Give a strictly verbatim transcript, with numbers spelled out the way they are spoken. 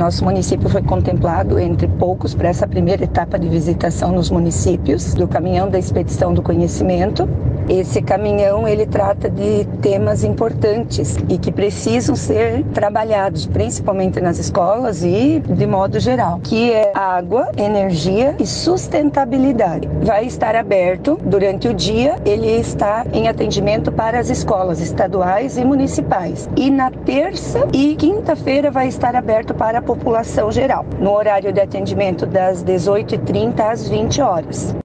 nosso município foi contemplado entre poucos para essa primeira etapa de visitação nos municípios do Caminhão da Expedição do Conhecimento. Esse caminhão, ele trata de temas importantes e que precisam ser trabalhados, principalmente nas escolas e de modo geral, que é água, energia e sustentabilidade. Vai estar aberto durante o dia, ele está em atendimento para as escolas estaduais e municipais. E na terça e quinta-feira vai estar aberto para a população geral, no horário de atendimento das dezoito e trinta às vinte horas.